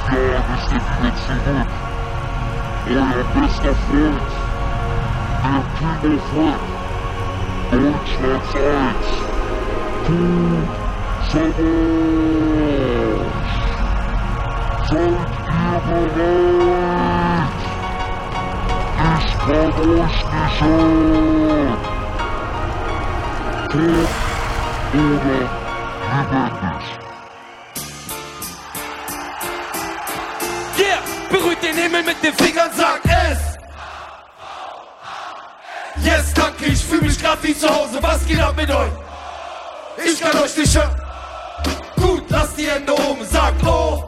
Jahren ist er wieder zurück. Euer bester Freund, der Kino Fred, Deutschlands 1, Cool Savage. Seid ihr bereit? Ich kann euch nicht hören. Tot oder lebendig? Yeah, berührt den Himmel mit den Fingern, sag es! Yes, danke, ich fühl mich grad wie zu Hause, was geht ab mit euch? Ich kann euch nicht hören. Gut, lasst die Hände oben, sagt oh!